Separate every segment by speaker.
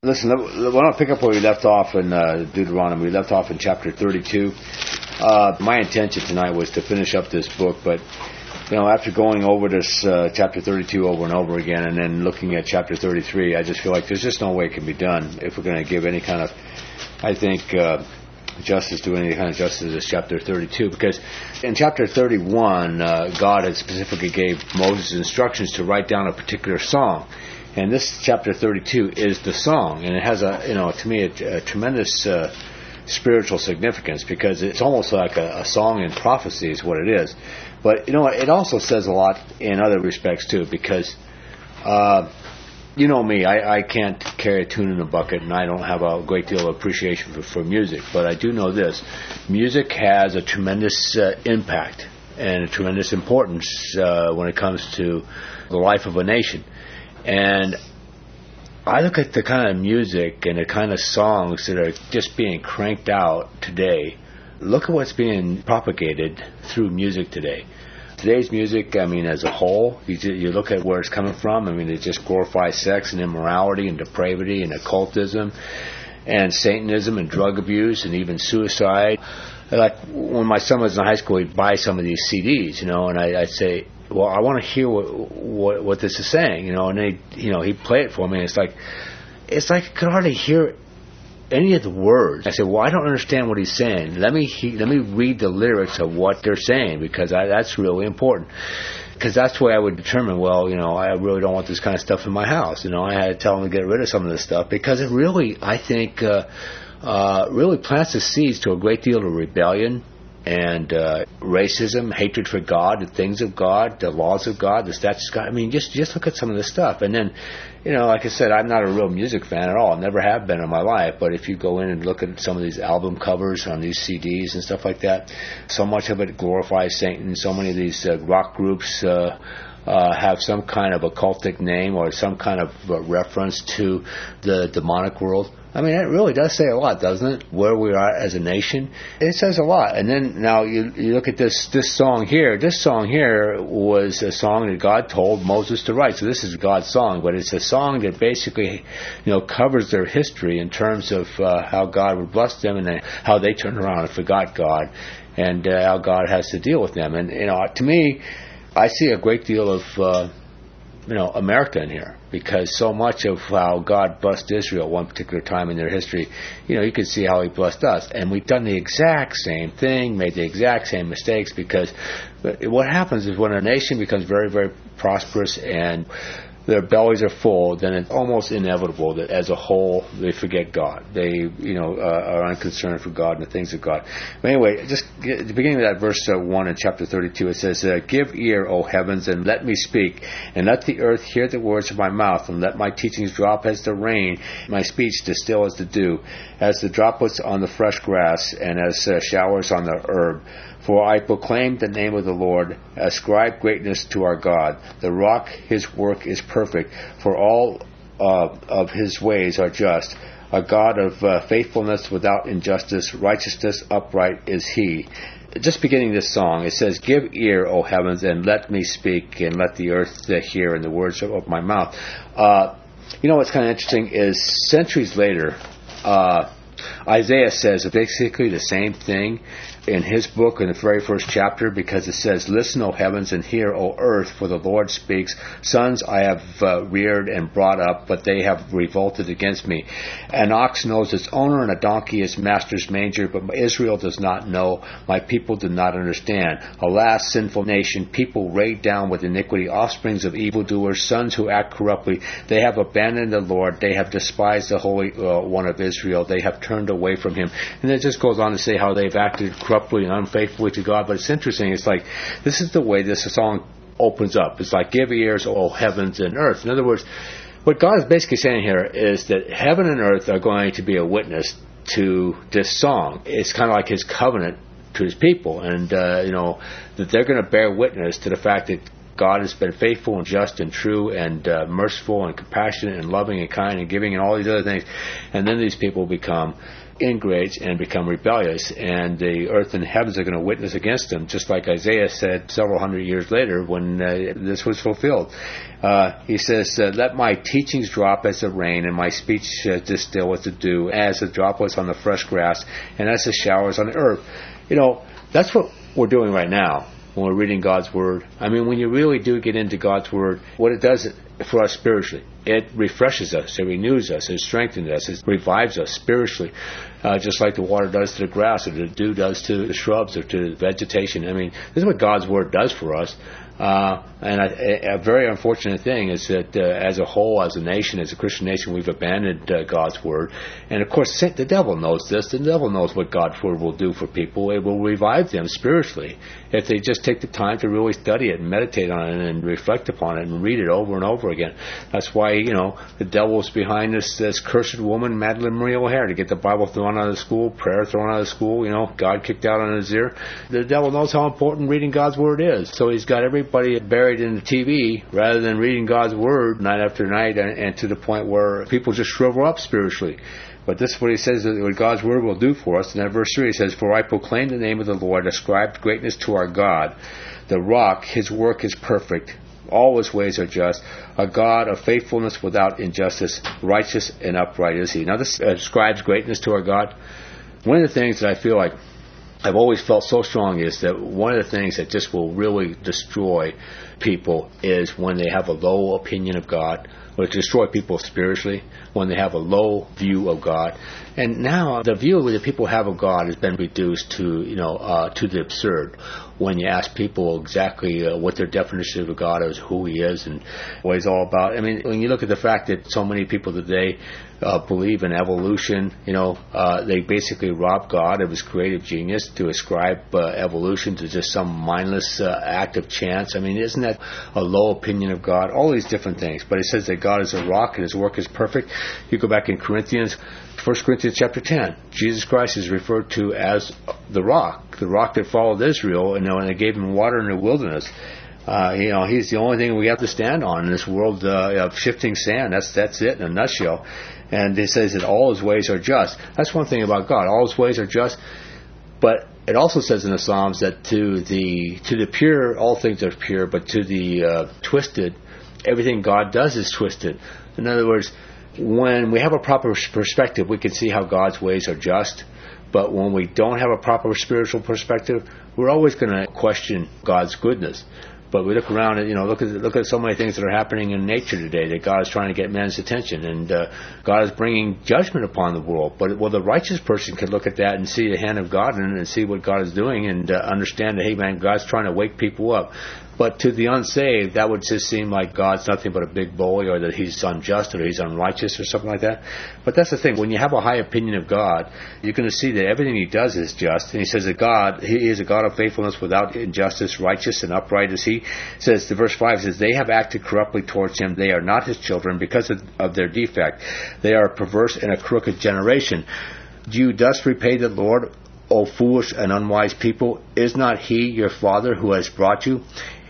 Speaker 1: Listen, I want to pick up where we left off in Deuteronomy. We left off in chapter 32. My intention tonight was to finish up this book, but after going over this chapter 32 over and over again, and then looking at chapter 33, I just feel like there's just no way it can be done if we're going to give any kind of, I think, justice to any kind of justice to this chapter 32. Because in chapter 31, God had specifically gave Moses instructions to write down a particular song. And this chapter 32 is the song, and it has to me, a tremendous spiritual significance, because it's almost like a song in prophecy is what it is. But it also says a lot in other respects too, because me, I can't carry a tune in a bucket, and I don't have a great deal of appreciation for music. But I do know this: music has a tremendous impact and a tremendous importance when it comes to the life of a nation. And I look at the kind of music and the kind of songs that are just being cranked out today. Look at what's being propagated through music today. Today's music, as a whole, you look at where it's coming from. It just glorifies sex and immorality and depravity and occultism and Satanism and drug abuse and even suicide. Like when my son was in high school, he'd buy some of these CDs, and I'd say, well, I want to hear what this is saying, and then he'd play it for me, and it's like I could hardly hear any of the words. I said, well, I don't understand what he's saying. Let me read the lyrics of what they're saying, because that's really important. Because that's the way I would determine, I really don't want this kind of stuff in my house. I had to tell him to get rid of some of this stuff, because it really, I think, really plants the seeds to a great deal of rebellion and racism, hatred for God, the things of God, the laws of God, the statutes of God. Just look at some of this stuff. And then, like I said, I'm not a real music fan at all. Never have been in my life. But if you go in and look at some of these album covers on these CDs and stuff like that, so much of it glorifies Satan. So many of these rock groups have some kind of occultic name or some kind of reference to the demonic world. It really does say a lot, doesn't it? Where we are as a nation. It says a lot. And then now you look at this song here. This song here was a song that God told Moses to write. So this is God's song, but it's a song that basically, covers their history in terms of how God would bless them and how they turned around and forgot God, and how God has to deal with them. And, to me, I see a great deal of America in here, because so much of how God blessed Israel one particular time in their history, you can see how He blessed us. And we've done the exact same thing, made the exact same mistakes, because what happens is when a nation becomes very, very prosperous and their bellies are full, then it's almost inevitable that as a whole they forget God. They, are unconcerned for God and the things of God. But anyway, just at the beginning of that verse 1 in chapter 32, it says, "Give ear, O heavens, and let me speak, and let the earth hear the words of my mouth, and let my teachings drop as the rain, my speech distill as the dew, as the droplets on the fresh grass, and as showers on the herb. For I proclaim the name of the Lord, ascribe greatness to our God. The rock, His work is perfect, for all of His ways are just. A God of faithfulness without injustice, righteousness upright is He." Just beginning this song, it says, "Give ear, O heavens, and let me speak, and let the earth hear in the words of my mouth." What's kind of interesting is centuries later, Isaiah says basically the same thing in his book in the very first chapter, because it says, "Listen, O heavens, and hear, O earth, for the Lord speaks. Sons I have reared and brought up, but they have revolted against me. An ox knows its owner, and a donkey its master's manger, but Israel does not know. My people do not understand. Alas, sinful nation, people weighed down with iniquity, offsprings of evildoers, sons who act corruptly. They have abandoned the Lord. They have despised the Holy One of Israel. They have turned away from Him." And it just goes on to say how they've acted corruptly and unfaithfully to God. But it's interesting. It's like, this is the way this song opens up. It's like, "Give ears, O heavens and earth." In other words, what God is basically saying here is that heaven and earth are going to be a witness to this song. It's kind of like His covenant to His people, and that they're going to bear witness to the fact that God has been faithful and just and true and merciful and compassionate and loving and kind and giving and all these other things. And then these people become ingrates and become rebellious, and the earth and heavens are going to witness against them, just like Isaiah said several hundred years later when this was fulfilled. He says, let my teachings drop as the rain, and my speech distill as the dew, as the droplets on the fresh grass, and as the showers on the earth. You know, that's what we're doing right now when we're reading God's Word. I mean, when you really do get into God's Word, what it does for us spiritually, it refreshes us, it renews us, it strengthens us, it revives us spiritually, just like the water does to the grass, or the dew does to the shrubs, or to the vegetation. I mean, this is what God's Word does for us. And a very unfortunate thing is that as a whole, as a nation, as a Christian nation, we've abandoned God's Word. And of course, the devil knows this. The devil knows what God's Word will do for people. It will revive them spiritually if they just take the time to really study it and meditate on it and reflect upon it and read it over and over again. That's why, the devil's behind this cursed woman, Madalyn Marie O'Hair, to get the Bible thrown out of school, prayer thrown out of school, God kicked out on his ear. The devil knows how important reading God's Word is. So he's got everybody buried in the TV rather than reading God's Word night after night, and to the point where people just shrivel up spiritually. But this is what he says that what God's Word will do for us. In that verse 3 he says, "For I proclaim the name of the Lord, ascribed greatness to our God. The rock, his work is perfect. All his ways are just. A God of faithfulness without injustice. Righteous and upright is he." Now this ascribes greatness to our God. One of the things that I feel like I've always felt so strong is that one of the things that just will really destroy people is when they have a low opinion of God, or destroy people spiritually, when they have a low view of God. And now the view that people have of God has been reduced to the absurd. When you ask people exactly what their definition of God is, who he is, and what he's all about. I mean, when you look at the fact that so many people today believe in evolution, they basically rob God of his creative genius to ascribe evolution to just some mindless act of chance. I mean, isn't that a low opinion of God? All these different things. But it says that God is a rock and his work is perfect. You go back in Corinthians, 1 Corinthians chapter 10, Jesus Christ is referred to as the rock that followed Israel, and they gave him water in the wilderness. He's the only thing we have to stand on in this world of shifting sand. That's it in a nutshell. And it says that all his ways are just. That's one thing about God. All his ways are just. But it also says in the Psalms that to the pure, all things are pure, but to the twisted, everything God does is twisted. In other words, when we have a proper perspective, we can see how God's ways are just. But when we don't have a proper spiritual perspective, we're always going to question God's goodness. But we look around and look at so many things that are happening in nature today that God is trying to get man's attention, and God is bringing judgment upon the world. But the righteous person can look at that and see the hand of God in it and see what God is doing, and understand that, hey man, God's trying to wake people up. But to the unsaved, that would just seem like God's nothing but a big bully, or that he's unjust, or he's unrighteous, or something like that. But that's the thing. When you have a high opinion of God, you're going to see that everything he does is just. And he says that God, he is a God of faithfulness without injustice, righteous and upright is he. Says, the verse 5 says, "They have acted corruptly towards him. They are not his children because of their defect. They are perverse and a crooked generation. Do you thus repay the Lord, O foolish and unwise people? Is not he your father who has brought you?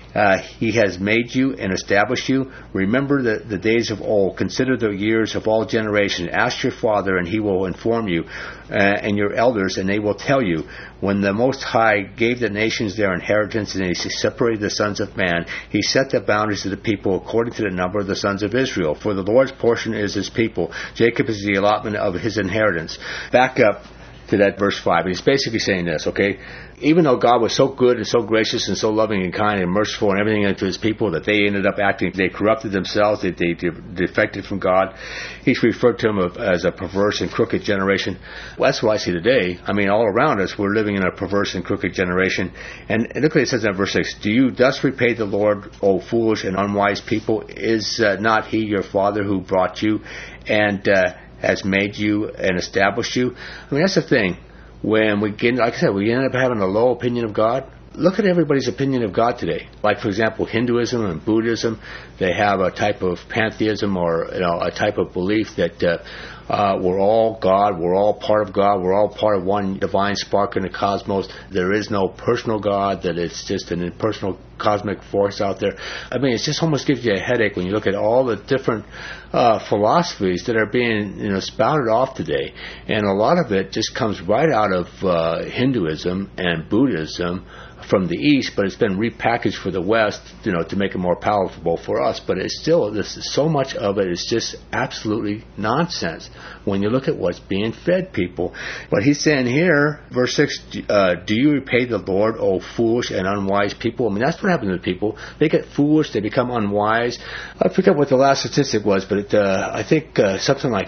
Speaker 1: He has made you and established you. Remember the days of old. Consider the years of all generations. Ask your father, and he will inform you, and your elders, and they will tell you. When the Most High gave the nations their inheritance, and he separated the sons of man, he set the boundaries of the people according to the number of the sons of Israel. For the Lord's portion is his people. Jacob is the allotment of his inheritance." Back up to that verse 5. He's basically saying this, okay? Even though God was so good and so gracious and so loving and kind and merciful and everything to his people, that they ended up they corrupted themselves, they defected from God. He's referred to them as a perverse and crooked generation. Well, that's what I see today. I mean, all around us, we're living in a perverse and crooked generation. And look what it says in verse 6. "Do you thus repay the Lord, O foolish and unwise people? Is not he your father who brought you and has made you and established you?" I mean, that's the thing. When we get, like I said, we end up having a low opinion of God. Look at everybody's opinion of God today. Like, for example, Hinduism and Buddhism, they have a type of pantheism, or a type of belief that we're all God, we're all part of God, we're all part of one divine spark in the cosmos. There is no personal God, that it's just an impersonal cosmic force out there. I mean, it just almost gives you a headache when you look at all the different philosophies that are being spouted off today, and a lot of it just comes right out of Hinduism and Buddhism from the East, but it's been repackaged for the West, to make it more palatable for us. But it's still, so much of it is just absolutely nonsense when you look at what's being fed people. But he's saying here, verse 6, do you repay the Lord, O foolish and unwise people? I mean, that's what happens to people. They get foolish, they become unwise. I forget what the last statistic was, but I think something like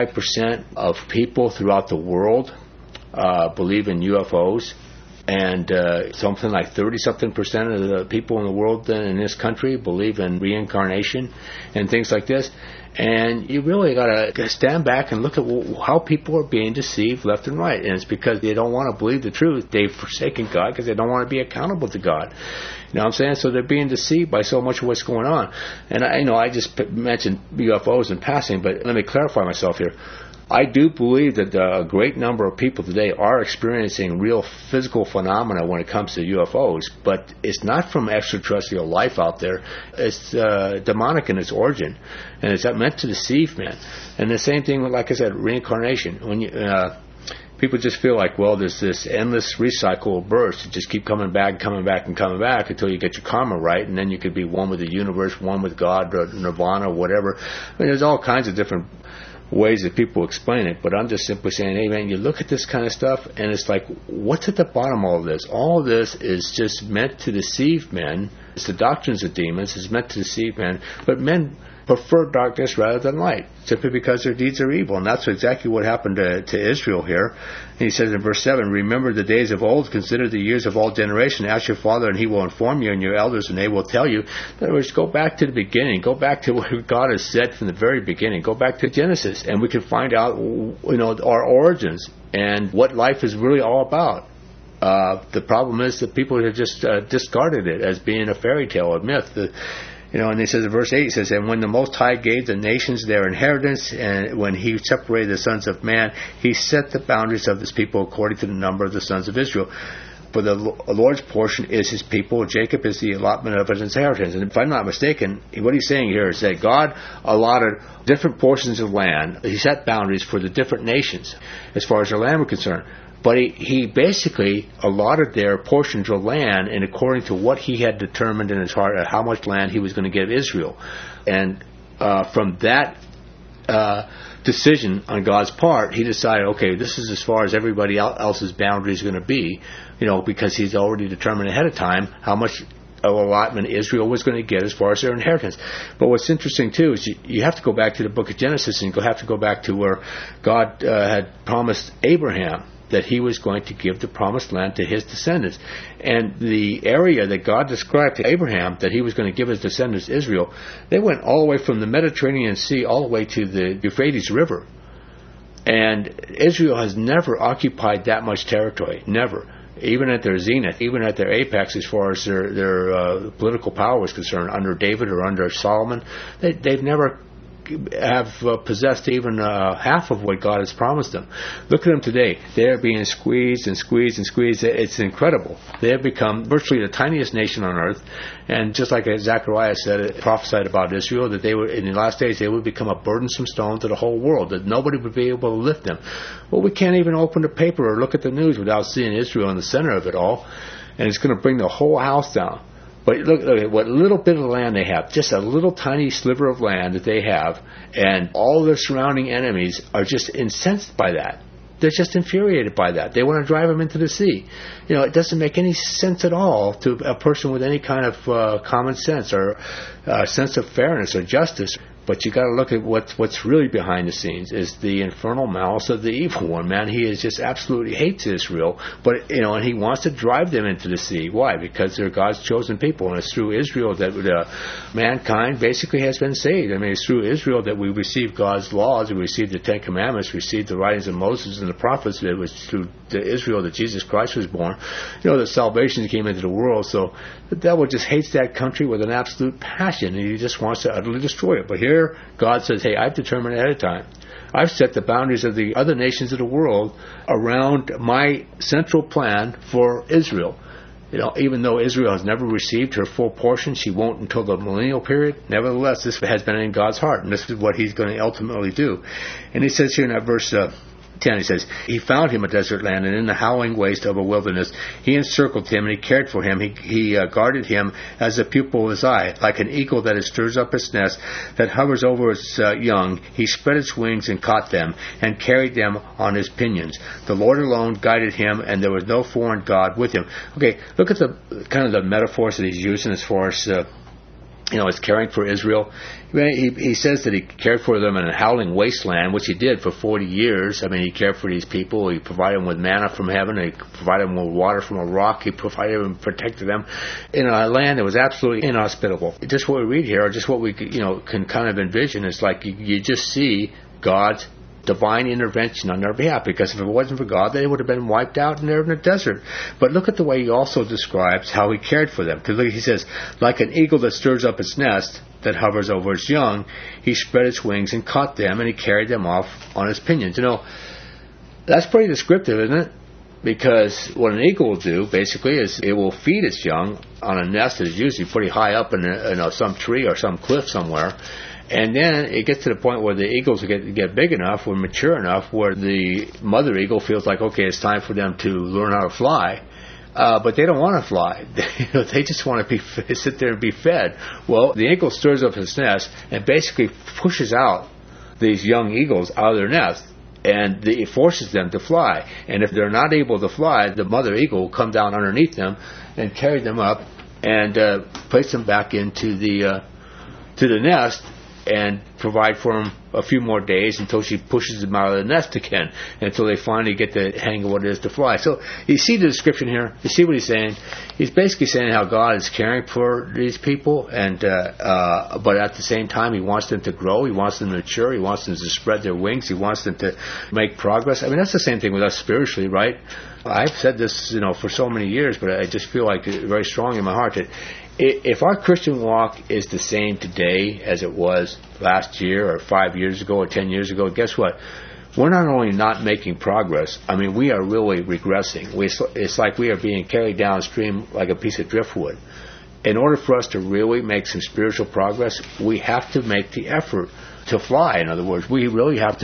Speaker 1: 85% of people throughout the world believe in UFOs. And something like 30-something% of the people in the world in this country believe in reincarnation and things like this. And you really got to stand back and look at how people are being deceived left and right. And it's because they don't want to believe the truth. They've forsaken God because they don't want to be accountable to God. You know what I'm saying? So they're being deceived by so much of what's going on. And I just mentioned UFOs in passing, but let me clarify myself here. I do believe that a great number of people today are experiencing real physical phenomena when it comes to UFOs, but it's not from extraterrestrial life out there. It's demonic in its origin, and it's meant to deceive men. And the same thing with, like I said, reincarnation. When people just feel like, well, there's this endless recycle of births. You just keep coming back until you get your karma right, and then you could be one with the universe, one with God, or nirvana, or whatever. I mean, there's all kinds of different ways that people explain it, but I'm just simply saying, hey man, you look at this kind of stuff and it's like, what's at the bottom of all this? All this is just meant to deceive men. It's the doctrines of demons. It's meant to deceive men, but men prefer darkness rather than light, simply because their deeds are evil. And that's exactly what happened to Israel here. And he says in verse 7, remember the days of old, consider the years of all generation, ask your father and he will inform you, and your elders and they will tell you. In other words, go back to the beginning, go back to what God has said from the very beginning, go back to Genesis, and we can find out our origins and what life is really all about. The problem is that people have just discarded it as being a fairy tale, a myth. And he says in verse 8, he says, and when the Most High gave the nations their inheritance, and when he separated the sons of man, he set the boundaries of his people according to the number of the sons of Israel. For the Lord's portion is his people. Jacob is the allotment of his inheritance. And if I'm not mistaken, what he's saying here is that God allotted different portions of land. He set boundaries for the different nations as far as their land were concerned. But he basically allotted their portions of land and according to what he had determined in his heart how much land he was going to give Israel. And from that decision on God's part, he decided, okay, this is as far as everybody else's boundary is going to be, because he's already determined ahead of time how much allotment Israel was going to get as far as their inheritance. But what's interesting too is you have to go back to the book of Genesis, and you have to go back to where God had promised Abraham that he was going to give the promised land to his descendants. And the area that God described to Abraham that he was going to give his descendants, Israel, they went all the way from the Mediterranean Sea all the way to the Euphrates River. And Israel has never occupied that much territory, never. Even at their zenith, even at their apex as far as their political power was concerned, under David or under Solomon, they've never have possessed even half of what God has promised them. Look at them today. They're being squeezed and squeezed and squeezed. It's incredible. They have become virtually the tiniest nation on earth. And just like Zechariah said, prophesied about Israel, that they would, in the last days, they would become a burdensome stone to the whole world, that nobody would be able to lift them. Well, we can't even open the paper or look at the news without seeing Israel in the center of it all. And it's going to bring the whole house down. But look at what little bit of land they have, just a little tiny sliver of land that they have, and all their surrounding enemies are just incensed by that. They're just infuriated by that. They want to drive them into the sea. It doesn't make any sense at all to a person with any kind of common sense or sense of fairness or justice. But you got to look at what's really behind the scenes is the infernal malice of the evil one. Man, he is just absolutely hates Israel, but and he wants to drive them into the sea. Why? Because they're God's chosen people, and it's through Israel that mankind basically has been saved. I mean, it's through Israel that we receive God's laws, we receive the Ten Commandments, we receive the writings of Moses and the prophets. It was through Israel that Jesus Christ was born. That salvation came into the world. So the devil just hates that country with an absolute passion, and he just wants to utterly destroy it. But here God says, hey, I've determined ahead of time. I've set the boundaries of the other nations of the world around my central plan for Israel. Even though Israel has never received her full portion, she won't until the millennial period. Nevertheless, this has been in God's heart, and this is what He's going to ultimately do. And He says here in that verse 10, He says, He found him a desert land, and in the howling waste of a wilderness, He encircled him, and He cared for him. He guarded him as a pupil of His eye. Like an eagle that stirs up its nest, that hovers over its young, He spread its wings and caught them, and carried them on His pinions. The Lord alone guided him, and there was no foreign god with him. Okay, look at the kind of the metaphors that He's using as far as is caring for Israel. He says that He cared for them in a howling wasteland, which He did for 40 years. He cared for these people. He provided them with manna from heaven. He provided them with water from a rock. He provided them, protected them in a land that was absolutely inhospitable. Just what we read here, or just what we can kind of envision, is like you just see God's divine intervention on their behalf, because if it wasn't for God, they would have been wiped out and they're in the desert. But look at the way He also describes how He cared for them. Because look, He says, like an eagle that stirs up its nest, that hovers over its young, He spread its wings and caught them, and He carried them off on His pinions. That's pretty descriptive, isn't it? Because what an eagle will do, basically, is it will feed its young on a nest that is usually pretty high up in some tree or some cliff somewhere. And then it gets to the point where the eagles get big enough, or mature enough, where the mother eagle feels like, okay, it's time for them to learn how to fly. But they don't want to fly. They just want to sit there and be fed. Well, the eagle stirs up his nest and basically pushes out these young eagles out of their nest. And it forces them to fly. And if they're not able to fly, the mother eagle will come down underneath them and carry them up and place them back into the nest, and provide for them a few more days until she pushes them out of the nest again, until they finally get the hang of what it is to fly. So you see the description here. You see what He's saying. He's basically saying how God is caring for these people, and but at the same time, He wants them to grow. He wants them to mature. He wants them to spread their wings. He wants them to make progress. That's the same thing with us spiritually, right? I've said this, for so many years, but I just feel like very strong in my heart that if our Christian walk is the same today as it was last year or 5 years ago or 10 years ago, guess what? We're not only not making progress, we are really regressing. It's like we are being carried downstream like a piece of driftwood. In order for us to really make some spiritual progress, we have to make the effort to fly. In other words, we really have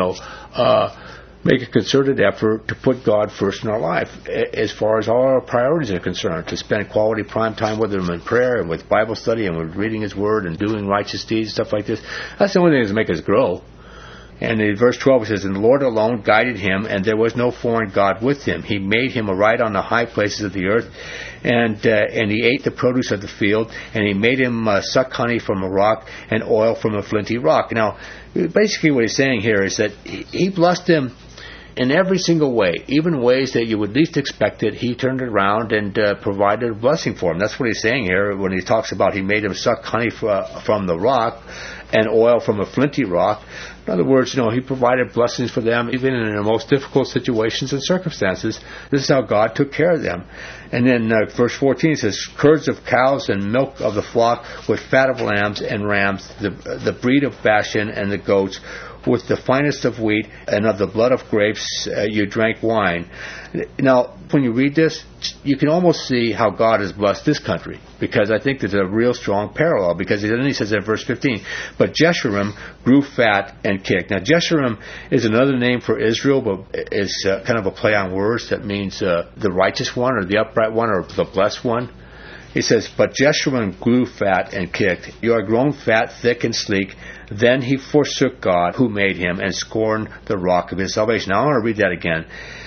Speaker 1: to, make a concerted effort to put God first in our life as far as all our priorities are concerned, to spend quality prime time with Him in prayer and with Bible study and with reading His Word and doing righteous deeds, stuff like this. That's the only thing that make us grow. And in verse 12 it says, And the Lord alone guided him, and there was no foreign god with him. He made him a ride on the high places of the earth, and he ate the produce of the field, and He made him suck honey from a rock and oil from a flinty rock. Now, basically what He's saying here is that He blessed him in every single way, even ways that you would least expect it. He turned it around and provided a blessing for him. That's what He's saying here when He talks about He made him suck honey from the rock and oil from a flinty rock. In other words, He provided blessings for them even in the most difficult situations and circumstances. This is how God took care of them. And then verse 14 says, Curds of cows and milk of the flock, with fat of lambs and rams, the breed of Bashan and the goats, with the finest of wheat, and of the blood of grapes you drank wine. Now, when you read this, you can almost see how God has blessed this country, because I think there's a real strong parallel, because then He says in verse 15, But Jeshurun grew fat and kicked. Now, Jeshurun is another name for Israel, but is kind of a play on words that means the righteous one, or the upright one, or the blessed one. He says, But Jeshurun grew fat and kicked. You are grown fat, thick, and sleek. Then he forsook God who made him, and scorned the rock of his salvation. Now I want to read that again.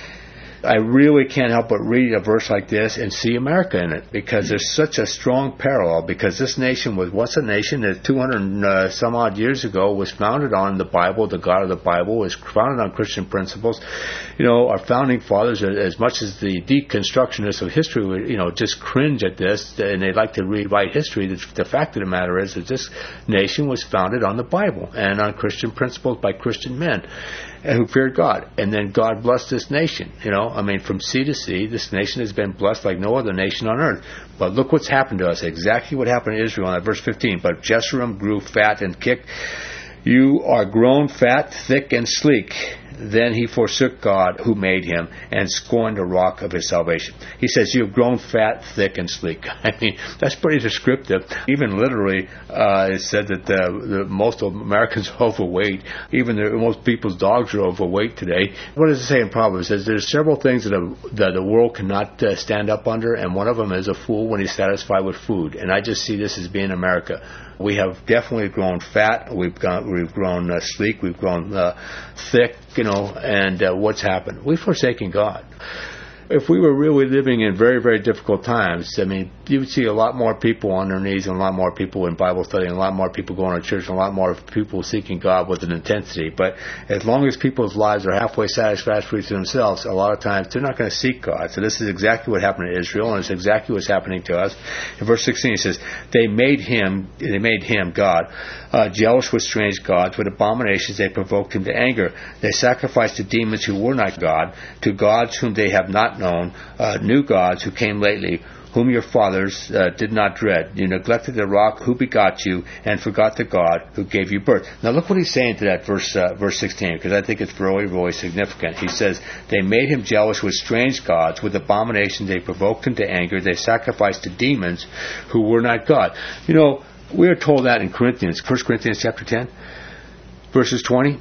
Speaker 1: I really can't help but read a verse like this and see America in it, because there's such a strong parallel. Because this nation was once a nation that 200 some odd years ago was founded on the Bible. The God of the Bible was founded on Christian principles. Our founding fathers, as much as the deconstructionists of history would, just cringe at this, and they like to rewrite history, the fact of the matter is that this nation was founded on the Bible and on Christian principles by Christian men who feared God. And then God blessed this nation. From sea to sea, this nation has been blessed like no other nation on earth. But look what's happened to us. Exactly what happened to Israel in verse 15. But Jeshurun grew fat and kicked. You are grown fat, thick, and sleek. Then he forsook God who made him and scorned the rock of his salvation. He says, you have grown fat, thick, and sleek. I mean, that's pretty descriptive. Even literally, it said that most of Americans are overweight. Even most people's dogs are overweight today. What does it say in Proverbs? It says there's several things that the world cannot stand up under, and one of them is a fool when he's satisfied with food. And I just see this as being America. We have definitely grown fat. We've grown sleek. We've grown thick. And what's happened? We've forsaken God. If we were really living in very, very difficult times, I mean, you would see a lot more people on their knees and a lot more people in Bible study and a lot more people going to church and a lot more people seeking God with an intensity. But as long as people's lives are halfway satisfactory to themselves, a lot of times they're not going to seek God. So this is exactly what happened to Israel, and it's exactly what's happening to us. In verse 16 it says, they made him, God, jealous with strange gods. With abominations they provoked him to anger. They sacrificed to demons who were not God, to gods whom they have not known, new gods who came lately, whom your fathers did not dread. You neglected the rock who begot you, and forgot the God who gave you birth. Now look what he's saying to that verse 16, because I think it's really, really significant. He says, they made him jealous with strange gods. With abominations they provoked him to anger. They sacrificed to demons who were not God. We are told that in Corinthians, 1 Corinthians chapter 10, verses 20.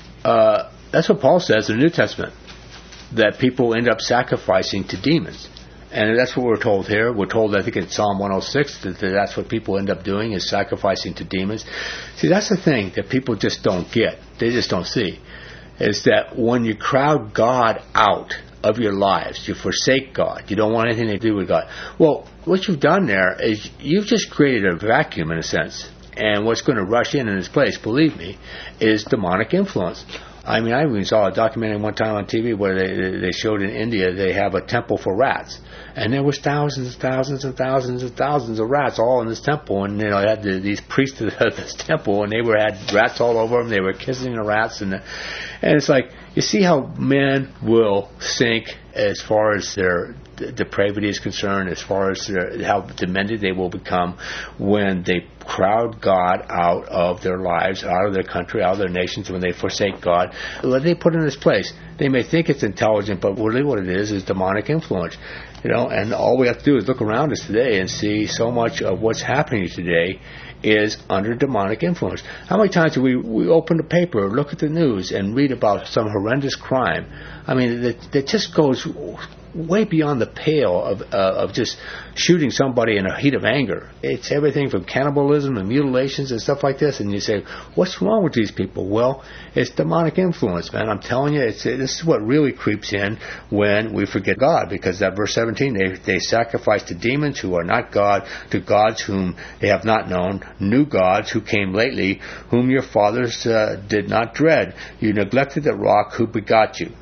Speaker 1: That's what Paul says in the New Testament, that people end up sacrificing to demons. And that's what we're told here. We're told, I think in Psalm 106, that that's what people end up doing, is sacrificing to demons. See, that's the thing that people just don't get. They just don't see. Is that when you crowd God out of your lives, you forsake God, you don't want anything to do with God. Well, what you've done there is you've just created a vacuum in a sense. And what's going to rush in its place, believe me, is demonic influence. I mean, I even saw a documentary one time on TV where they showed in India they have a temple for rats. And there was thousands and thousands and thousands and thousands of rats all in this temple. And, they had these priests of this temple, and they had rats all over them. They were kissing the rats. And it's like, you see how men will sink as far as their depravity is concerned, as far as how demented they will become when they crowd God out of their lives, out of their country, out of their nations, when they forsake God. What they put in this place, they may think it's intelligent, but really what it is demonic influence. And all we have to do is look around us today and see so much of what's happening today is under demonic influence. How many times do we open the paper, look at the news, and read about some horrendous crime? I mean, that just goes way beyond the pale of just shooting somebody in a heat of anger. It's everything from cannibalism and mutilations and stuff like this. And you say, what's wrong with these people? Well, it's demonic influence, man. I'm telling you, this is what really creeps in when we forget God. Because that verse 17, they sacrifice to demons who are not God, to gods whom they have not known, new gods who came lately, whom your fathers did not dread. You neglected the rock who begot you.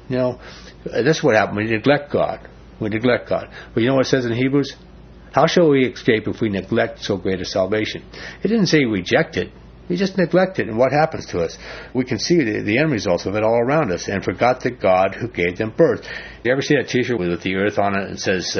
Speaker 1: This is what happened when you neglect God. We neglect God. But you know what it says in Hebrews? How shall we escape if we neglect so great a salvation? It didn't say reject it. We just neglect it. And what happens to us? We can see the end results of it all around us. And forgot the God who gave them birth. You ever see that t-shirt with the earth on it and says,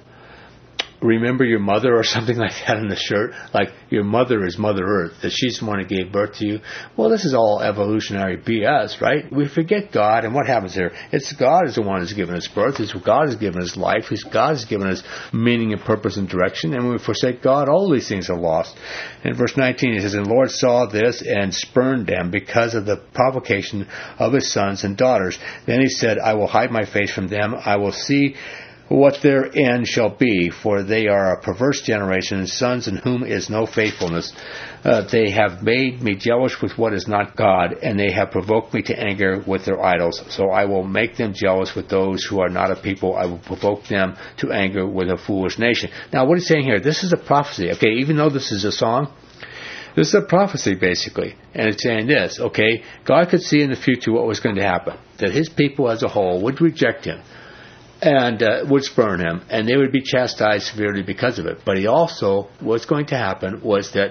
Speaker 1: remember your mother, or something like that in the shirt? Like, your mother is Mother Earth, that she's the one who gave birth to you. Well, this is all evolutionary BS, right? We forget God, and what happens here? It's God is the one who's given us birth. It's God has given us life. It's God has given us meaning and purpose and direction. And when we forsake God, all these things are lost. In verse 19, it says, and the Lord saw this and spurned them because of the provocation of his sons and daughters. Then he said, I will hide my face from them. I will see what their end shall be, for they are a perverse generation, sons in whom is no faithfulness. They have made me jealous with what is not God, and they have provoked me to anger with their idols. So I will make them jealous with those who are not a people. I will provoke them to anger with a foolish nation. Now, what he's saying here, this is a prophecy. Okay, even though this is a song, this is a prophecy, basically. And it's saying this, okay, God could see in the future what was going to happen, that his people as a whole would reject him and would spurn him, and they would be chastised severely because of it. But he also, what's going to happen was that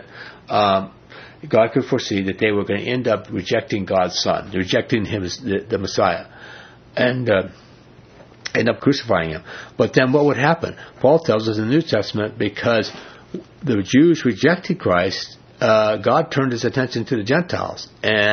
Speaker 1: God could foresee that they were going to end up rejecting God's Son, rejecting him as the Messiah, and end up crucifying him. But then what would happen? Paul tells us in the New Testament, because the Jews rejected Christ, God turned his attention to the Gentiles, and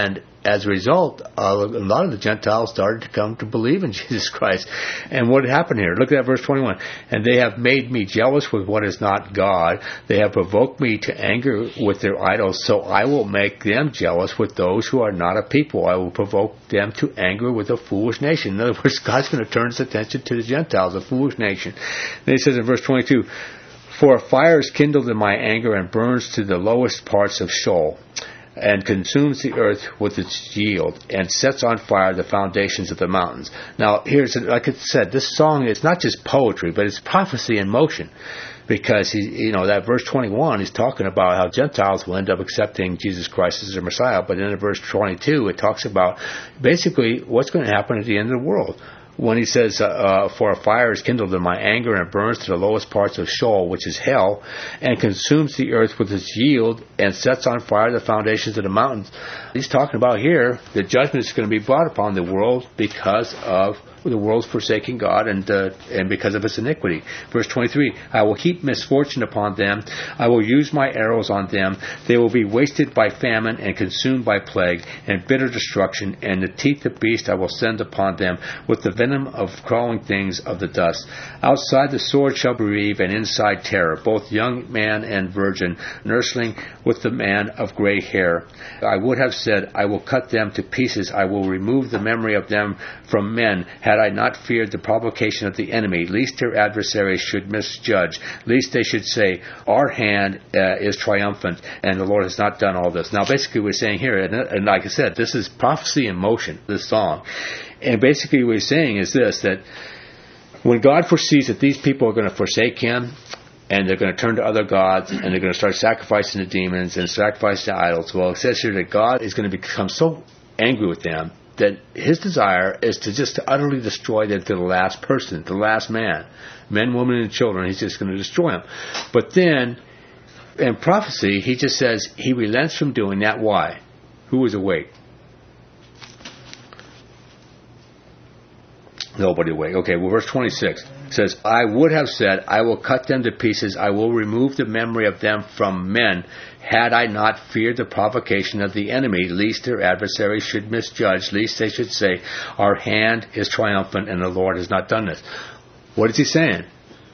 Speaker 1: as a result, a lot of the Gentiles started to come to believe in Jesus Christ. And what happened here? Look at verse 21. And they have made me jealous with what is not God. They have provoked me to anger with their idols. So I will make them jealous with those who are not a people. I will provoke them to anger with a foolish nation. In other words, God's going to turn his attention to the Gentiles, a foolish nation. Then he says in verse 22, for a fire is kindled in my anger and burns to the lowest parts of Sheol, and consumes the earth with its yield, and sets on fire the foundations of the mountains. Now, here's, like I said, this song is not just poetry, but it's prophecy in motion. Because that verse 21 is talking about how Gentiles will end up accepting Jesus Christ as their Messiah. But then in verse 22, it talks about basically what's going to happen at the end of the world. When he says, for a fire is kindled in my anger and burns to the lowest parts of Sheol, which is hell, and consumes the earth with its yield, and sets on fire the foundations of the mountains. He's talking about here the judgment is going to be brought upon the world because of the world's forsaking God and because of its iniquity. Verse 23, I will heap misfortune upon them. I will use my arrows on them. They will be wasted by famine and consumed by plague and bitter destruction, and the teeth of beast I will send upon them with the venom of crawling things of the dust. Outside the sword shall bereave, and inside terror, both young man and virgin, nursling with the man of gray hair. I would have said, I will cut them to pieces. I will remove the memory of them from men, had I not feared the provocation of the enemy, lest their adversaries should misjudge, lest they should say, our hand is triumphant, and the Lord has not done all this. Now, basically, we're saying here, and like I said, this is prophecy in motion, this song. And basically, what he's saying is this, that when God foresees that these people are going to forsake him, and they're going to turn to other gods, and they're going to start sacrificing to demons and sacrificing to idols, well, it says here that God is going to become so angry with them that his desire is to just utterly destroy them to the last person, the last man. Men, women, and children, he's just going to destroy them. But then, in prophecy, he just says he relents from doing that. Why? Who was awake? Nobody awake. Okay, well, verse 26 says, I would have said, I will cut them to pieces. I will remove the memory of them from men, had I not feared the provocation of the enemy, lest their adversaries should misjudge, lest they should say, our hand is triumphant and the Lord has not done this. What is he saying?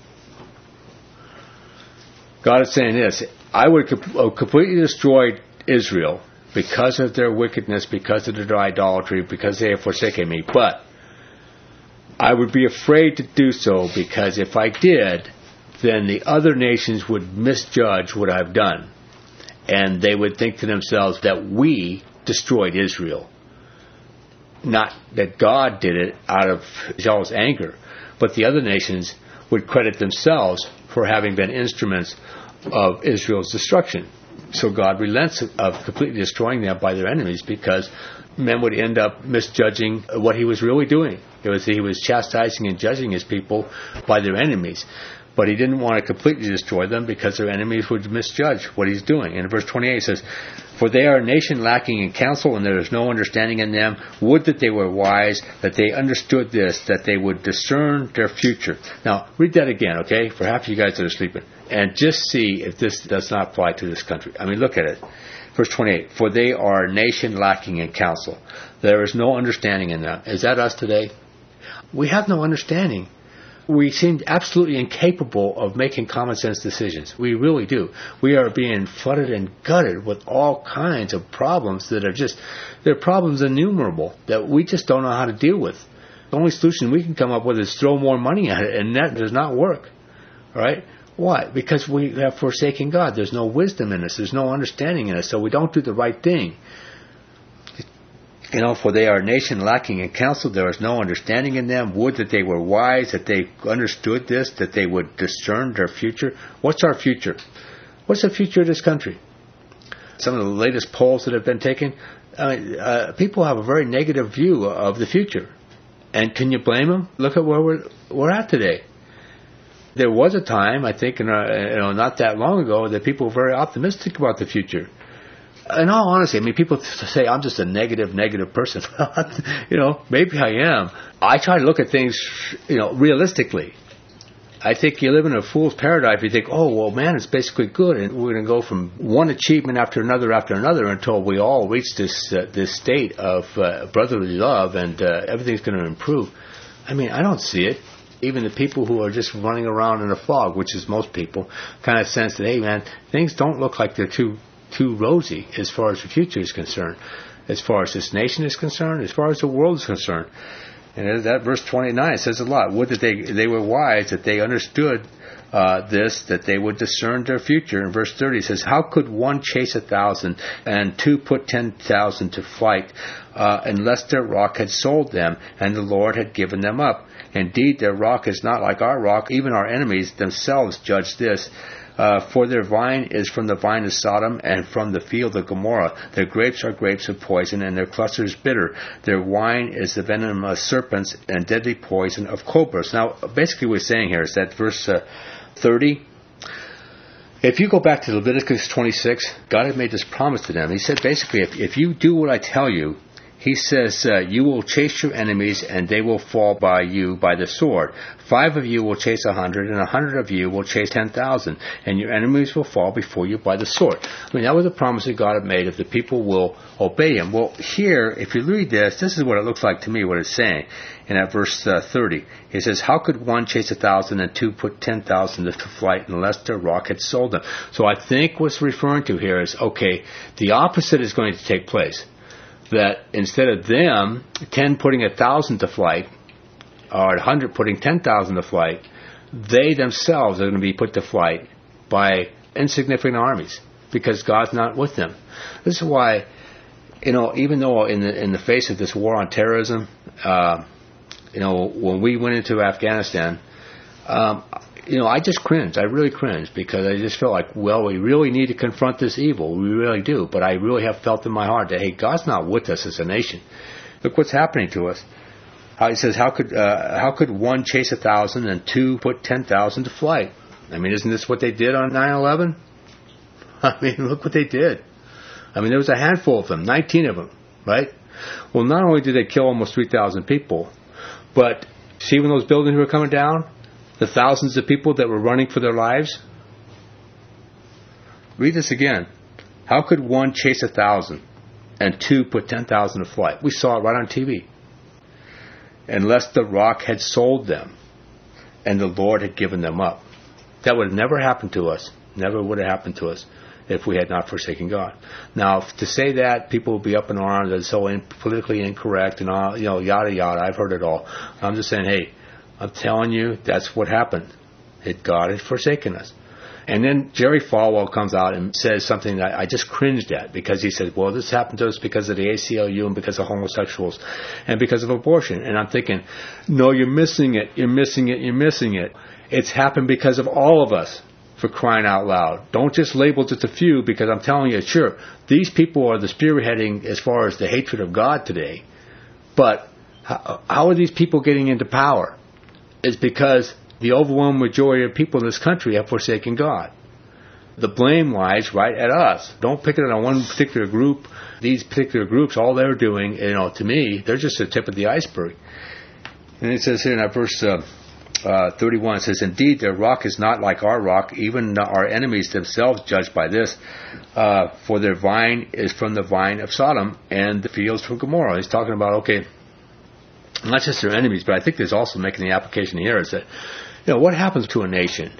Speaker 1: God is saying this, I would completely destroy Israel because of their wickedness, because of their idolatry, because they have forsaken me. But I would be afraid to do so, because if I did, then the other nations would misjudge what I've done. And they would think to themselves that we destroyed Israel. Not that God did it out of jealous anger, but the other nations would credit themselves for having been instruments of Israel's destruction. So God relents of completely destroying them by their enemies, because men would end up misjudging what he was really doing. He was chastising and judging his people by their enemies. But he didn't want to completely destroy them, because their enemies would misjudge what he's doing. And in verse 28 it says, for they are a nation lacking in counsel, and there is no understanding in them. Would that they were wise, that they understood this, that they would discern their future. Now, read that again, okay, for half of you guys that are sleeping, and just see if this does not apply to this country. I mean, look at it. Verse 28, for they are a nation lacking in counsel. There is no understanding in them. Is that us today? We have no understanding. We seem absolutely incapable of making common sense decisions. We really do. We are being flooded and gutted with all kinds of problems that are they're problems innumerable that we just don't know how to deal with. The only solution we can come up with is throw more money at it, and that does not work. All right? Why? Because we have forsaken God. There's no wisdom in us. There's no understanding in us, so we don't do the right thing. For they are a nation lacking in counsel. There is no understanding in them. Would that they were wise, that they understood this, that they would discern their future. What's our future? What's the future of this country? Some of the latest polls that have been taken, people have a very negative view of the future. And can you blame them? Look at where we're at today. There was a time, I think, not that long ago, that people were very optimistic about the future. In all honesty, people say I'm just a negative person. Maybe I am. I try to look at things, realistically. I think you live in a fool's paradise if you think, oh, well, man, it's basically good, and we're going to go from one achievement after another until we all reach this state of brotherly love, and everything's going to improve. I mean, I don't see it. Even the people who are just running around in a fog, which is most people, kind of sense that, hey, man, things don't look like they're too rosy as far as the future is concerned, as far as this nation is concerned, as far as the world is concerned. And that verse 29 says a lot. Would that they were wise, that they understood this, that they would discern their future. In verse 30 it says, how could one chase 1,000 and two put 10,000 to flight, unless their rock had sold them and the Lord had given them up? Indeed, their rock is not like our rock. Even our enemies themselves judge this. For their vine is from the vine of Sodom and from the field of Gomorrah. Their grapes are grapes of poison, and their clusters bitter. Their wine is the venom of serpents and deadly poison of cobras. Now, basically what we're saying here is that verse 30, if you go back to Leviticus 26, God had made this promise to them. He said basically, if you do what I tell you, he says, you will chase your enemies, and they will fall by you by the sword. 5 of you will chase 100, and 100 of you will chase 10,000, and your enemies will fall before you by the sword. I mean, that was a promise that God had made if the people will obey him. Well, here, if you read this is what it looks like to me, what it's saying. In that verse 30, it says, how could one chase 1,000 and two put 10,000 to flight unless their rock had sold them? So I think what's referring to here is, okay, the opposite is going to take place. That instead of them, 10 putting 1,000 to flight, or 100 putting 10,000 to flight, they themselves are going to be put to flight by insignificant armies, because God's not with them. This is why, even though in the face of this war on terrorism, when we went into Afghanistan, I just cringed. I really cringed, because I just felt like, well, we really need to confront this evil. We really do. But I really have felt in my heart that, hey, God's not with us as a nation. Look what's happening to us. He says, how could one chase 1,000 and two put 10,000 to flight? I mean, isn't this what they did on 9/11? I mean, look what they did. I mean, there was a handful of them, 19 of them, right? Well, not only did they kill almost 3,000 people, but see when those buildings were coming down? The thousands of people that were running for their lives? Read this again. How could one chase 1,000 and two put 10,000 to flight? We saw it right on TV. Unless the rock had sold them and the Lord had given them up. That would have never happened to us. Never would have happened to us if we had not forsaken God. Now, to say that, people will be up in arms, that's so politically incorrect and all, yada yada. I've heard it all. I'm just saying, hey, I'm telling you, that's what happened. God had forsaken us. And then Jerry Falwell comes out and says something that I just cringed at, because he said, well, this happened to us because of the ACLU and because of homosexuals and because of abortion. And I'm thinking, no, you're missing it. You're missing it. You're missing it. It's happened because of all of us, for crying out loud. Don't just label just a few, because I'm telling you, sure, these people are the spearheading as far as the hatred of God today. But how are these people getting into power? It's because the overwhelming majority of people in this country have forsaken God. The blame lies right at us. Don't pick it on one particular group. These particular groups, all they're doing, to me, they're just the tip of the iceberg. And it says here in that verse 31, it says, indeed, their rock is not like our rock. Even our enemies themselves judge by this. For their vine is from the vine of Sodom and the fields from Gomorrah. He's talking about, okay, not just their enemies, but I think there's also making the application here is that, what happens to a nation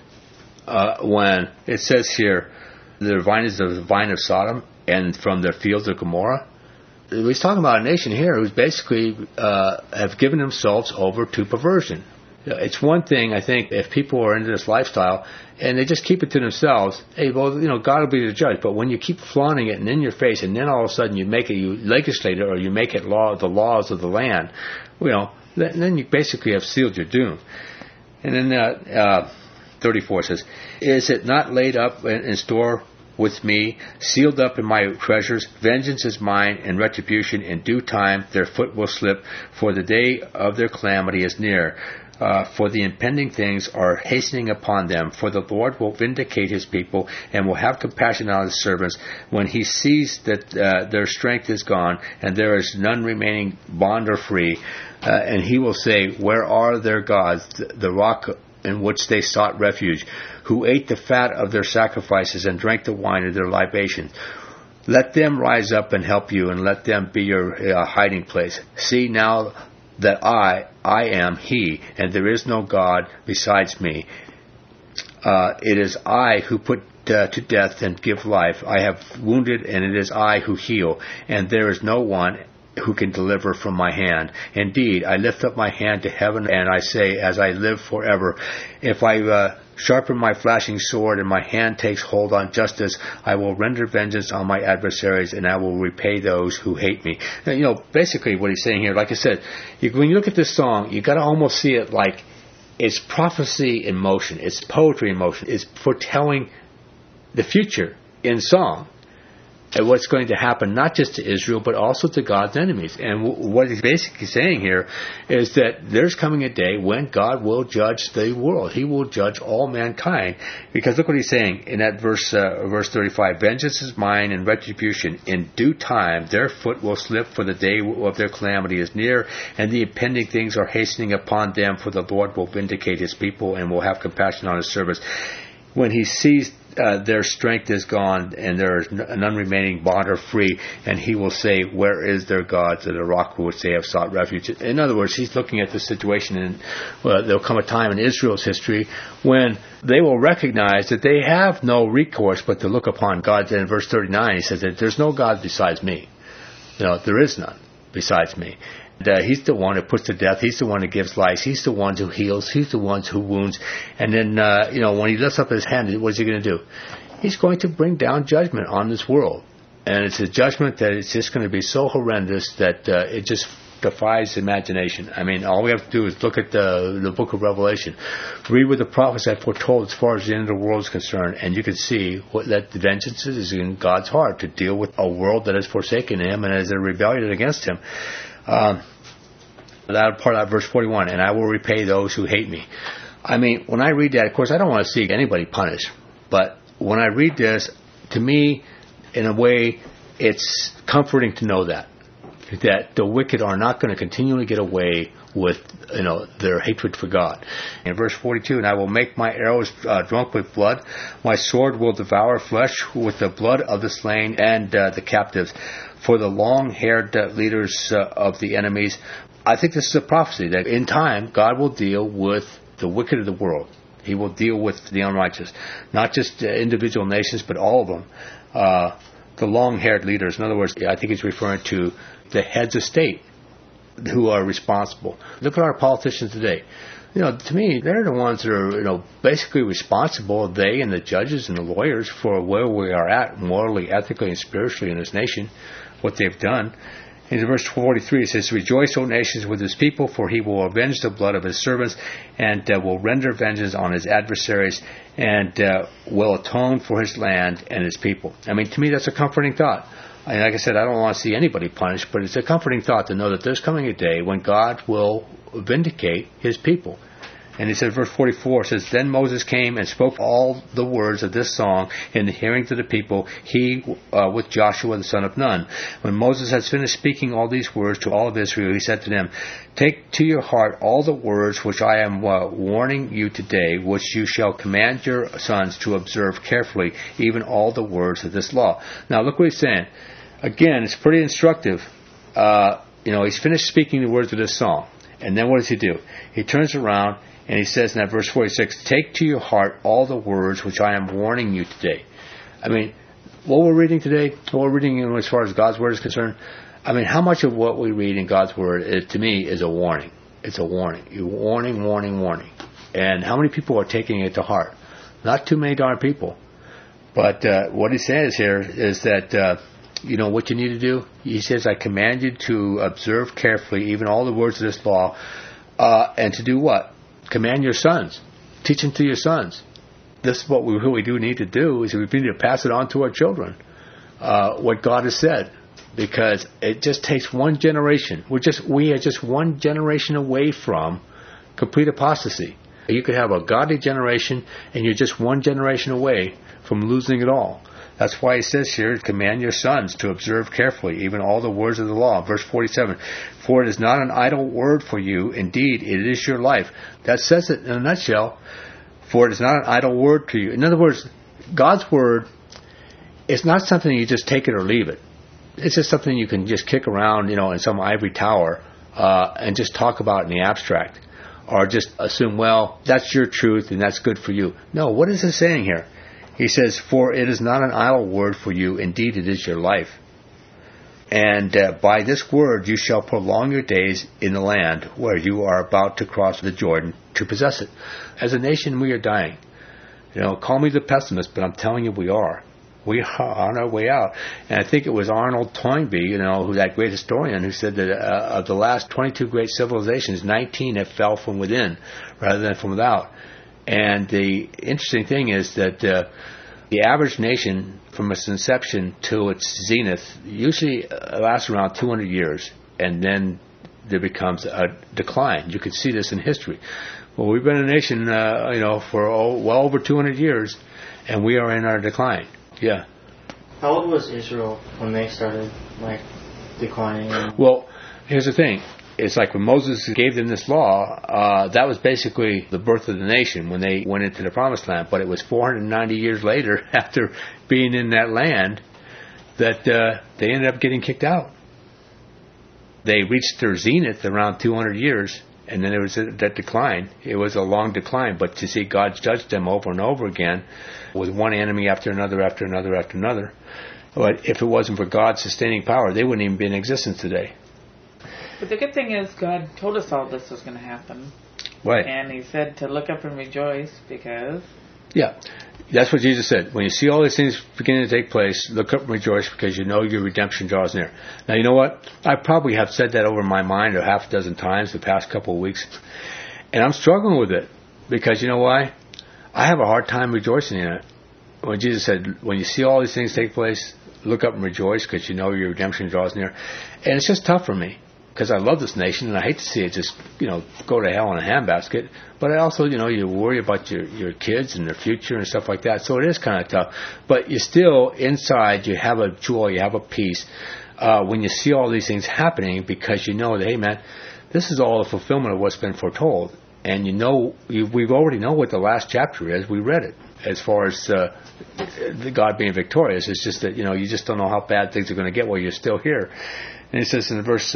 Speaker 1: when it says here, their vine is the vine of Sodom and from their fields of Gomorrah? He's talking about a nation here who's basically have given themselves over to perversion. It's one thing, I think, if people are into this lifestyle and they just keep it to themselves, hey, well, God will be the judge. But when you keep flaunting it and in your face, and then all of a sudden you legislate it, or you make it the laws of the land, then you basically have sealed your doom. And then 34 says, is it not laid up in store with me, sealed up in my treasures? Vengeance is mine, and retribution in due time. Their foot will slip, for the day of their calamity is near. For the impending things are hastening upon them. For the Lord will vindicate his people, and will have compassion on his servants, when he sees that their strength is gone, and there is none remaining bond or free. And he will say, where are their gods, the rock in which they sought refuge, who ate the fat of their sacrifices and drank the wine of their libations. Let them rise up and help you, and let them be your hiding place. See now that I am He, and there is no God besides me. It is I who put to death and give life. I have wounded, and it is I who heal, and there is no one who can deliver from my hand. Indeed, I lift up my hand to heaven, and I say, as I live forever, if I sharpen my flashing sword and my hand takes hold on justice, I will render vengeance on my adversaries, and I will repay those who hate me. Now, basically what he's saying here, like I said, when you look at this song, you got to almost see it like it's prophecy in motion. It's poetry in motion. It's foretelling the future in song. And what's going to happen not just to Israel, but also to God's enemies. And what he's basically saying here is that there's coming a day when God will judge the world. He will judge all mankind. Because look what he's saying in that verse 35. Vengeance is mine and retribution. In due time their foot will slip, for the day of their calamity is near, and the impending things are hastening upon them, for the Lord will vindicate his people and will have compassion on his servants. When he sees their strength is gone, and there is none remaining bond or free, and he will say, where is their God, to the rock for which they have sought refuge? In other words, he's looking at the situation, and there'll come a time in Israel's history when they will recognize that they have no recourse but to look upon God. And in verse 39, he says that there's no God besides me. There is none besides me. He's the one who puts to death. He's the one who gives life. He's the one who heals. He's the one who wounds. And then, when he lifts up his hand, what is he going to do? He's going to bring down judgment on this world. And it's a judgment that it's just going to be so horrendous that it just defies imagination. I mean, all we have to do is look at the book of Revelation. Read what the prophets have foretold as far as the end of the world is concerned, and you can see that the vengeance is in God's heart to deal with a world that has forsaken him and is rebellion against him. That part of verse 41, and I will repay those who hate me. I mean, when I read that, of course, I don't want to see anybody punished. But when I read this, to me, in a way, it's comforting to know that the wicked are not going to continually get away with their hatred for God. In verse 42, and I will make my arrows drunk with blood. My sword will devour flesh with the blood of the slain and the captives, for the long-haired leaders of the enemies. I think this is a prophecy that in time God will deal with the wicked of the world. He will deal with the unrighteous, not just individual nations, but all of them. The long-haired leaders. In other words, I think he's referring to the heads of state who are responsible. Look at our politicians today. To me, they're the ones that are, basically responsible, they and the judges and the lawyers, for where we are at morally, ethically, and spiritually in this nation, what they've done. In verse 43, it says, Rejoice, O nations, with his people, for he will avenge the blood of his servants, and will render vengeance on his adversaries, and will atone for his land and his people. I mean, to me, that's a comforting thought. And like I said, I don't want to see anybody punished, but it's a comforting thought to know that there's coming a day when God will vindicate his people. And he said, verse 44 says, Then Moses came and spoke all the words of this song in the hearing to the people, he with Joshua the son of Nun. When Moses has finished speaking all these words to all of Israel, he said to them, Take to your heart all the words which I am warning you today, which you shall command your sons to observe carefully, even all the words of this law. Now look what he's saying. Again, it's pretty instructive. He's finished speaking the words of this song. And then what does he do? He turns around and he says in that verse 46, Take to your heart all the words which I am warning you today. I mean, what we're reading today, what we're reading as far as God's Word is concerned, I mean, how much of what we read in God's Word, to me, is a warning. It's a warning. Warning, warning, warning. And how many people are taking it to heart? Not too many darn people. But what he says here is that, what you need to do? He says, I command you to observe carefully even all the words of this law, and to do what? Command your sons. Teach them to your sons. This is what we really do need to do, is we need to pass it on to our children, what God has said. Because it just takes one generation. We are just one generation away from complete apostasy. You could have a godly generation, and you're just one generation away from losing it all. That's why he says here, command your sons to observe carefully even all the words of the law. Verse 47, for it is not an idle word for you. Indeed, it is your life. That says it in a nutshell. For it is not an idle word to you. In other words, God's word is not something you just take it or leave it. It's just something you can just kick around, in some ivory tower and just talk about in the abstract. Or just assume, well, that's your truth and that's good for you. No, what is it saying here? He says, for it is not an idle word for you. Indeed, it is your life. And by this word you shall prolong your days in the land where you are about to cross the Jordan to possess it. As a nation, we are dying. Call me the pessimist, but I'm telling you we are. We are on our way out. And I think it was Arnold Toynbee, who that great historian, who said that of the last 22 great civilizations, 19 have fell from within rather than from without. And the interesting thing is that the average nation, from its inception to its zenith, usually lasts around 200 years, and then there becomes a decline. You can see this in history. Well, we've been a nation, for well over 200 years, and we are in our decline. Yeah.
Speaker 2: How old was Israel when they started, declining?
Speaker 1: Well, here's the thing. It's like when Moses gave them this law, that was basically the birth of the nation when they went into the Promised Land. But it was 490 years later, after being in that land, that they ended up getting kicked out. They reached their zenith around 200 years, and then there was that decline. It was a long decline, but to see God judge them over and over again with one enemy after another, after another, after another. But if it wasn't for God's sustaining power, they wouldn't even be in existence today.
Speaker 3: But the good thing is God told us all this was going to happen.
Speaker 1: Right.
Speaker 3: And he said to look up and rejoice because...
Speaker 1: Yeah. That's what Jesus said. When you see all these things beginning to take place, look up and rejoice because you know your redemption draws near. Now, you know what? I probably have said that over my mind a half a dozen times the past couple of weeks. And I'm struggling with it because you know why? I have a hard time rejoicing in it. When Jesus said, when you see all these things take place, look up and rejoice because you know your redemption draws near. And it's just tough for me because I love this nation and I hate to see it just, go to hell in a handbasket. But I also, you worry about your kids and their future and stuff like that. So it is kind of tough. But you still, inside, you have a joy, you have a peace when you see all these things happening because you know that, hey, man, this is all a fulfillment of what's been foretold. And we already know what the last chapter is. We read it. As far as the God being victorious, it's just that, you just don't know how bad things are going to get while you're still here. And it says in verse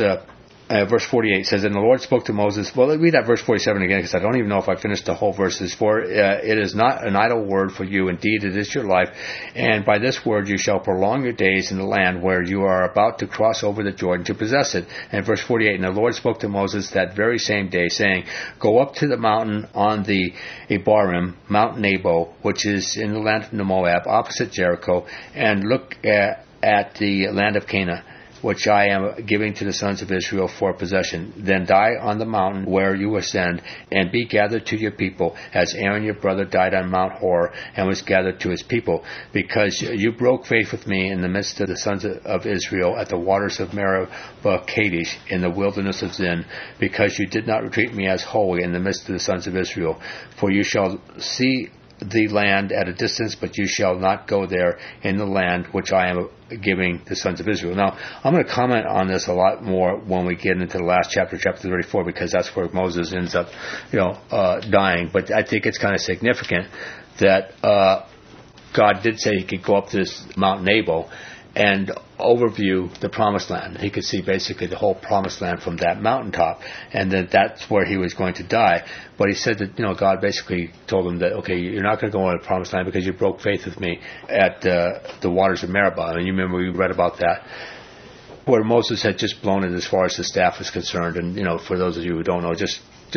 Speaker 1: 48 says, and the Lord spoke to Moses. Well, read that verse 47 again because I don't even know if I finished the whole verses. For it is not an idle word for you. Indeed, it is your life. And by this word you shall prolong your days in the land where you are about to cross over the Jordan to possess it. And verse 48, and the Lord spoke to Moses that very same day, saying, go up to the mountain on the Abarim, Mount Nebo, which is in the land of Moab, opposite Jericho, and look at the land of Canaan, which I am giving to the sons of Israel for possession. Then die on the mountain where you ascend, and be gathered to your people, as Aaron your brother died on Mount Hor, and was gathered to his people, because you broke faith with me in the midst of the sons of Israel at the waters of Meribah Kadesh, in the wilderness of Zin, because you did not treat me as holy in the midst of the sons of Israel. For you shall see the land at a distance, but you shall not go there in the land which I am giving the sons of Israel. Now, I'm going to comment on this a lot more when we get into the last chapter, chapter 34, because that's where Moses ends up, dying. But I think it's kind of significant that God did say he could go up to this Mount Nebo and overview the Promised Land. He could see basically the whole Promised Land from that mountaintop, and that that's where he was going to die. But he said that, God basically told him that, okay, you're not going to go into the Promised Land because you broke faith with me at the waters of Meribah. And you remember we read about that, where Moses had just blown it as far as the staff is concerned. And, for those of you who don't know, just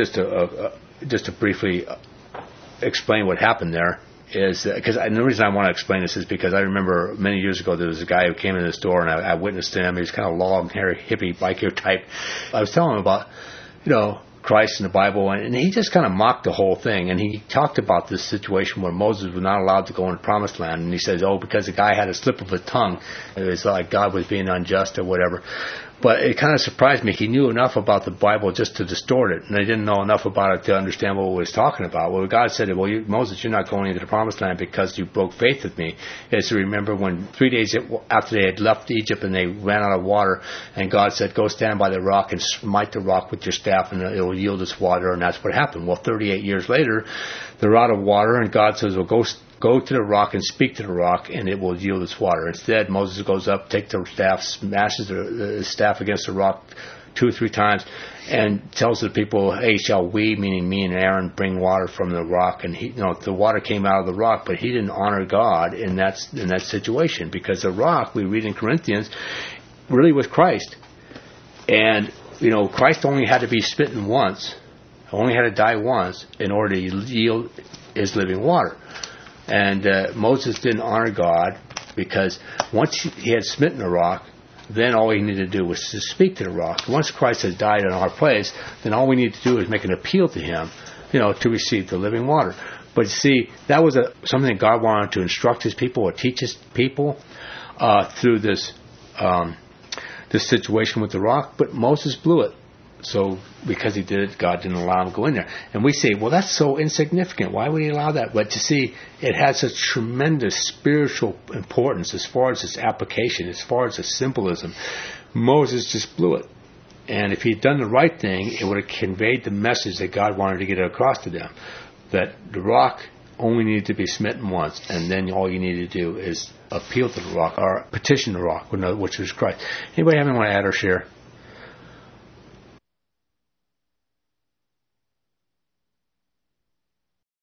Speaker 1: to briefly explain what happened there, is because the reason I want to explain this is because I remember many years ago there was a guy who came in the store and I witnessed him. He was kind of long-haired, hippie, biker type. I was telling him about, Christ and the Bible, and he just kind of mocked the whole thing. And he talked about this situation where Moses was not allowed to go into the Promised Land. And he says, because the guy had a slip of a tongue, it was like God was being unjust or whatever. But it kind of surprised me. He knew enough about the Bible just to distort it, and they didn't know enough about it to understand what it was talking about. Well, God said, well, Moses, you're not going into the promised land because you broke faith with me. Is to remember when 3 days after they had left Egypt and they ran out of water, and God said, go stand by the rock and smite the rock with your staff, and it will yield its water, and that's what happened. Well, 38 years later, they're out of water, and God says, well, go to the rock and speak to the rock, and it will yield its water. Instead, Moses goes up, takes the staff, smashes the staff against the rock 2 or 3 times, and tells the people, hey, shall we, meaning me and Aaron, bring water from the rock? And the water came out of the rock, but he didn't honor God in that situation, because the rock, we read in Corinthians, really was Christ. And, Christ only had to be smitten once, only had to die once in order to yield his living water. And Moses didn't honor God, because once he had smitten the rock, then all he needed to do was to speak to the rock. Once Christ has died in our place, then all we need to do is make an appeal to him, to receive the living water. But see, that was something that God wanted to instruct his people or teach his people through this situation with the rock. But Moses blew it. So because he did it, God didn't allow him to go in there. And we say, well, that's so insignificant. Why would he allow that? But you see, it had such tremendous spiritual importance as far as its application, as far as its symbolism. Moses just blew it. And if he'd done the right thing, it would have conveyed the message that God wanted to get across to them. That the rock only needed to be smitten once, and then all you need to do is appeal to the rock, or petition the rock, which was Christ. Anybody have anything want to add or share?